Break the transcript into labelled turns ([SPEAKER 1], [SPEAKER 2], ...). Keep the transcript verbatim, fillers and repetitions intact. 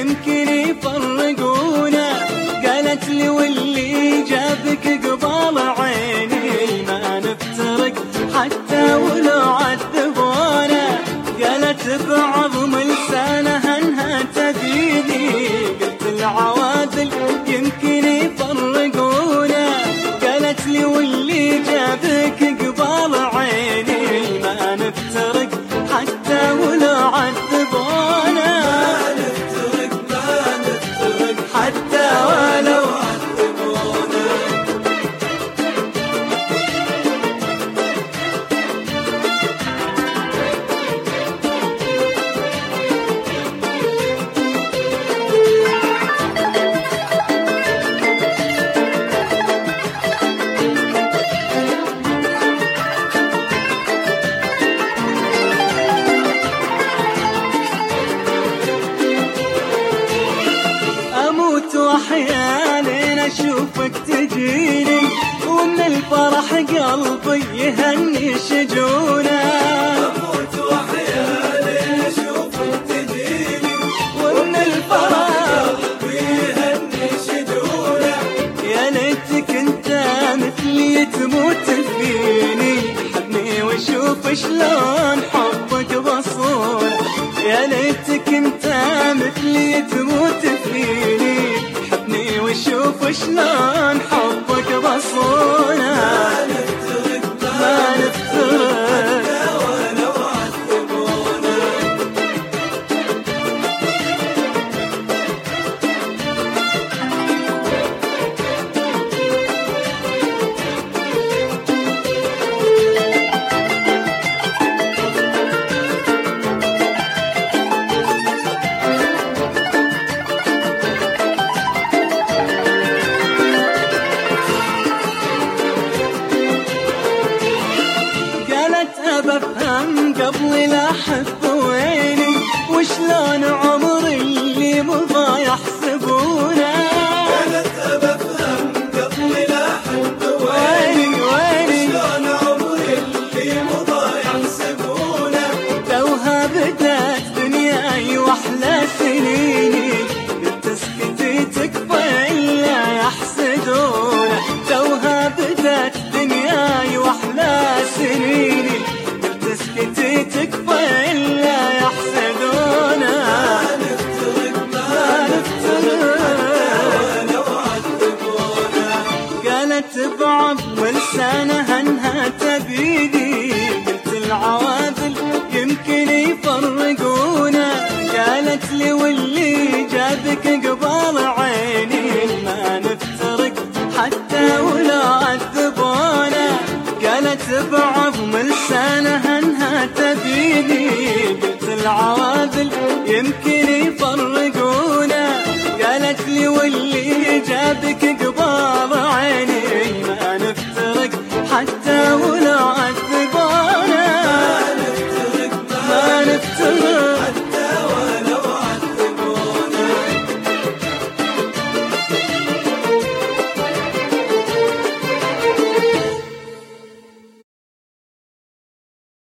[SPEAKER 1] يمكن يفرقونا. قالت لي واللي جابك قبال عيني ما نفترق حتى ولو عذبونا. قالت بعظم لسانها انها تبيني، قلت العواذل يمكن يفرقونا. قالت لي واللي جابك قبال عيني ما نفترق حتى ولو عذبونا.
[SPEAKER 2] ما نفترق ما نفترق
[SPEAKER 1] حتى ولو
[SPEAKER 2] عذبونا.
[SPEAKER 1] واحيانا اشوفك تجيني ومن الفرح قلبي يهني شجونه.
[SPEAKER 2] اموت واحيانا اشوفك تجيني
[SPEAKER 1] ومن الفرح
[SPEAKER 2] قلبي يهني شجونه.
[SPEAKER 1] يا ليتك انت مثلي تموت فيني، حبني واشوف شلون حبك بصونه. يا ليتك انت مثلي تموت فيني، وشوف شلون حبك بصونا.
[SPEAKER 2] ما نفترق
[SPEAKER 1] ما نفترق
[SPEAKER 2] حتى ولو عذبونا.
[SPEAKER 1] بفهم قبل لا احب ويني وشلون عمر اللي مضى يحسبونه.
[SPEAKER 2] قالت بفهم قبل لا احب
[SPEAKER 1] ويني ويني
[SPEAKER 2] شلون عمر اللي مضى يحسبونه.
[SPEAKER 1] توها بدات دنياي واحلى سنيني، قلت اسكتي تكفى الا يحسدونه. توها بدات دنياي واحلى سنيني، اسكتي تكفى إلا يحسدونا.
[SPEAKER 2] ما نفترق ما
[SPEAKER 1] نفترق
[SPEAKER 2] ولو عذبونا.
[SPEAKER 1] قالت بعظم لسانها انها تبيني، قلت العواذل يمكن يفرقونا. قالت لي واللي جابك قبال عيني ما نفترق حتى ولو عذبونا. قالت بعظم لسانها انها تبيني، قلت العواذل يمكن يفرقونا. قالت لي واللي جابك قبال عيني